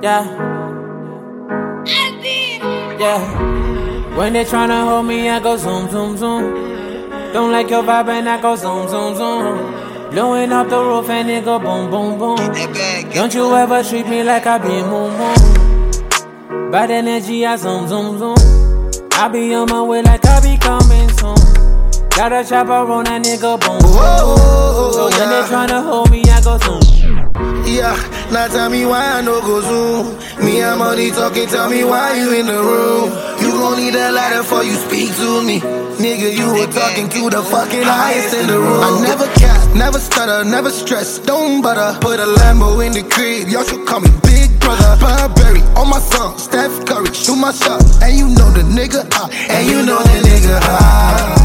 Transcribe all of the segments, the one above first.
Yeah. Yeah. When they tryna hold me, I go zoom, zoom, zoom. Don't like your vibe and I go zoom, zoom, zoom. Blowing up the roof and it go boom, boom, boom. Don't you ever treat me like I be moon, moon. Bad energy, I zoom, zoom, zoom. I be on my way like I be coming soon. Got a chopper on that nigga, boom, boom. Whoa, So when yeah. they tryna hold me, I go zoom. Yeah, now tell me why I no go zoom. Me and money talking, tell me why you in the room. You gon' need a ladder before you speak to me. Nigga, you were talking to the fucking highest in the room. I never cap, never stutter, never stress, don't butter. Put a Lambo in the crib, y'all should call me Big Brother. Burberry on my song, Steph Curry, shoot my shot. And you know the nigga hot, and you know the nigga hot.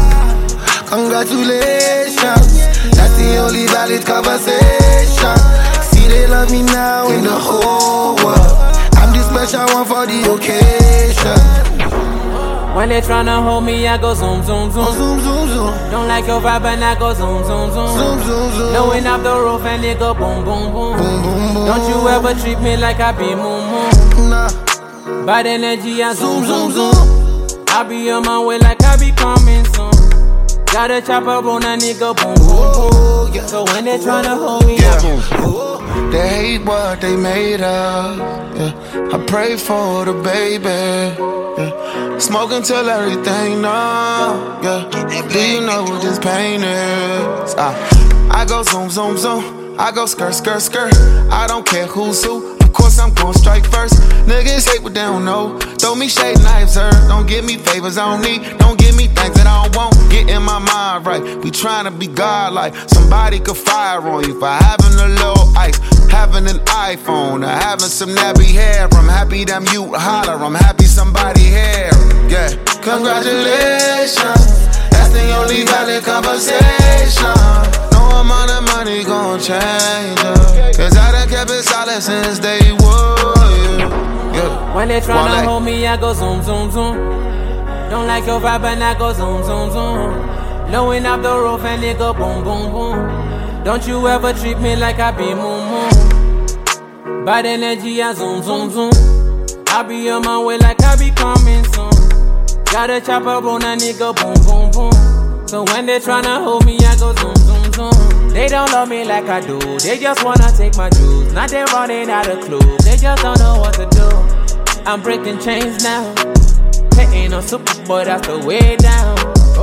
Congratulations, that's the only valid conversation. See, they love me now in the whole world. I'm the special one for the occasion. When they tryna hold me, I go zoom, zoom, zoom. Oh, zoom, zoom, zoom. Don't like your vibe and I go zoom, zoom, zoom. Zoom, zoom, zoom. Blowing up the roof and it go boom, boom, boom. Boom, boom, boom. Don't you ever treat me like I be moon, moon. Nah. Bad energy, I zoom, Zoom, zoom, zoom, zoom. I be on my way like I be coming soon. Got a chopper on a nigga, boom, boom, Whoa, boom. yeah. So when they tryna hold me, Yeah. I boom. They hate what they made of. Yeah. I pray for the baby. Yeah. Smoke until everything numb. Yeah. Do you know what this pain is? I go zoom, zoom, zoom. I go skirt, skirt, skirt. I don't care who's who. Of course I'm gon' strike first. Niggas hate what they don't know. Throw me shade knives, sir. Don't give me favors I don't need. Don't give me things that I don't want. Get in my mind right. We tryna be godlike. Somebody could fire on you for having a little ice, having an iPhone, or having some nappy hair. I'm happy them you holler. I'm happy somebody here. Yeah. Congratulations. That's the only valid conversation. No amount of money gon' change her. Cause I done kept it solid since day one. Yeah. When they tryna hold me, I go zoom, zoom, zoom. Don't like your vibe and I go zoom, zoom, zoom. Blowing up the roof and it go boom, boom, boom. Don't you ever treat me like I be moon, moon. Bad energy, I zoom, zoom, zoom. I be on my way like I be coming soon. Got a chopper on a nigga, boom, boom, boom. So when they tryna hold me, I go zoom, zoom, zoom. They don't love me like I do. They just wanna take my juice. Now they running out of clues. They just don't know what to do. I'm breaking chains now. They ain't no super boy, that's the way down.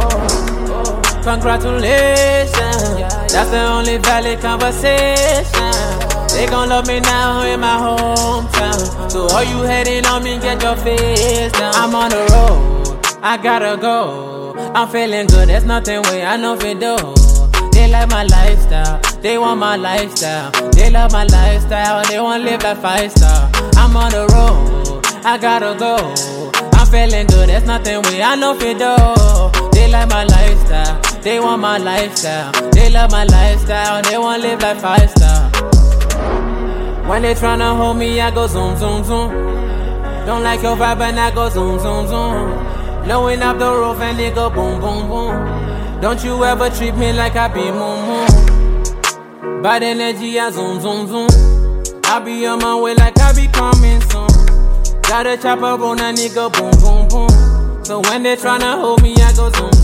Oh. Congratulations, that's the only valid conversation. They gon' love me now in my hometown. So all you hating on me, get your face down. I'm on the road, I gotta go. I'm feeling good, there's nothing way I know fi do. They like my lifestyle, they want my lifestyle. They love my lifestyle, they want live like 5-star. I'm on the road, I gotta go. I'm feeling good, there's nothing way I know fi do. They like my lifestyle, they want my lifestyle. They love my lifestyle, they want live like 5-star. When they tryna hold me, I go zoom, zoom, zoom. Don't like your vibe and I go zoom, zoom, zoom. Blowing up the roof and it go boom, boom, boom. Don't you ever treat me like I be moon, moon. Bad energy, I zoom, zoom, zoom. I be on my way like I be coming soon. Got a chopper on a nigga, boom, boom, boom. So when they tryna hold me, I go zoom,